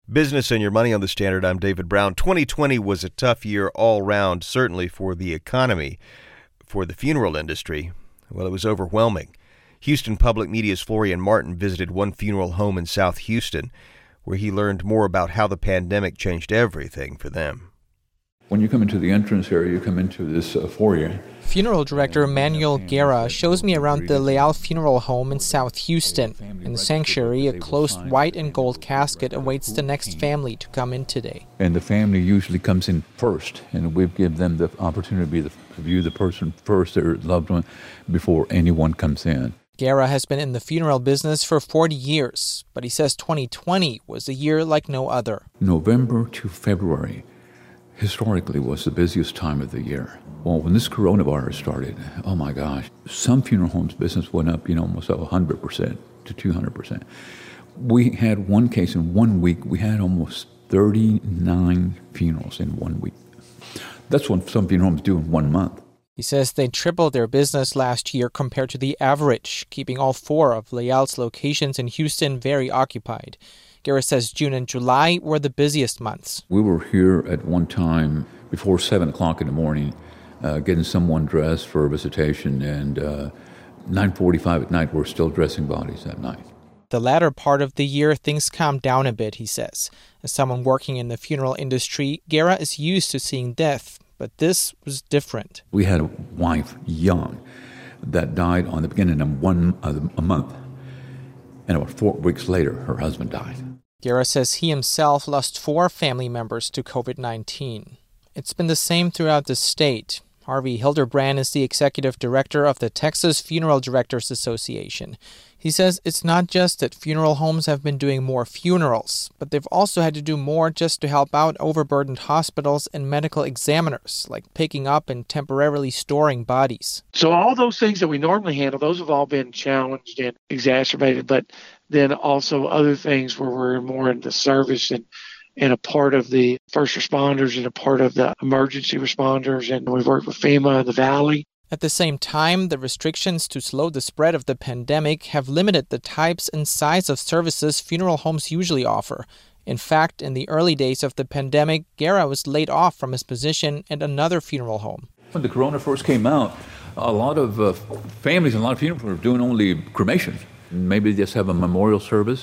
Business and Your Money on the Standard. I'm David Brown. 2020 was a tough year all round, certainly for the economy. For the funeral industry, well, it was overwhelming. Houston Public Media's Florian Martin visited one funeral home in South Houston, where he learned more about how the pandemic changed everything for them. When you come into the entrance area, you come into this foyer. Funeral director Manuel Guerra shows me around the Leal Funeral Home in South Houston. In the sanctuary, a closed white and gold casket awaits the next family to come in today. And the family usually comes in first, and we give them the opportunity to view the person first, their loved one, before anyone comes in. Guerra has been in the funeral business for 40 years, but he says 2020 was a year like no other. November to February historically was the busiest time of the year. Well, when this coronavirus started, oh my gosh, some funeral homes business went up, almost 100% to 200%. We had one case in 1 week, we had almost 39 funerals in 1 week. That's what some funeral homes do in 1 month. He says they tripled their business last year compared to the average, keeping all 4 of Leal's locations in Houston very occupied. Guerra says June and July were the busiest months. We were here at one time before 7 o'clock in the morning, getting someone dressed for a visitation, and 9:45 at night, we're still dressing bodies that night. The latter part of the year, things calmed down a bit, he says. As someone working in the funeral industry, Guerra is used to seeing death, but this was different. We had a wife, young, that died on the beginning of a month. And about 4 weeks later, her husband died. Guerra says he himself lost 4 family members to COVID-19. It's been the same throughout the state. Harvey Hildebrand is the executive director of the Texas Funeral Directors Association. He says it's not just that funeral homes have been doing more funerals, but they've also had to do more just to help out overburdened hospitals and medical examiners, like picking up and temporarily storing bodies. So all those things that we normally handle, those have all been challenged and exacerbated, but then also other things where we're more in the service and a part of the first responders and a part of the emergency responders, and we've worked with FEMA in the Valley. At the same time, the restrictions to slow the spread of the pandemic have limited the types and size of services funeral homes usually offer. In fact, in the early days of the pandemic, Guerra was laid off from his position at another funeral home. When the corona first came out, a lot of families and a lot of funeral homes were doing only cremation. Maybe just have a memorial service,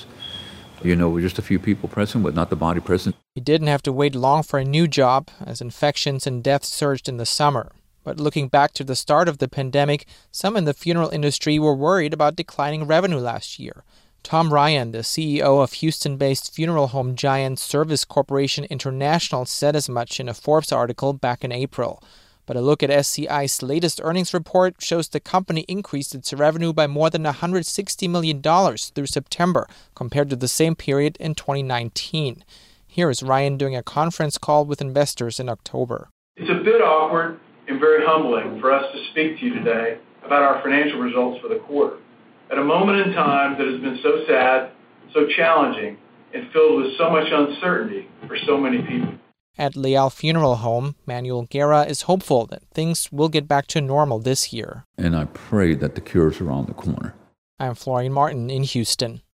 with just a few people present, but not the body present. He didn't have to wait long for a new job, as infections and deaths surged in the summer. But looking back to the start of the pandemic, some in the funeral industry were worried about declining revenue last year. Tom Ryan, the CEO of Houston-based funeral home giant Service Corporation International, said as much in a Forbes article back in April. But a look at SCI's latest earnings report shows the company increased its revenue by more than $160 million through September compared to the same period in 2019. Here is Ryan doing a conference call with investors in October. It's a bit awkward and very humbling for us to speak to you today about our financial results for the quarter. At a moment in time that has been so sad, so challenging, and filled with so much uncertainty for so many people. At Leal Funeral Home, Manuel Guerra is hopeful that things will get back to normal this year. And I pray that the cure is around the corner. I'm Florian Martin in Houston.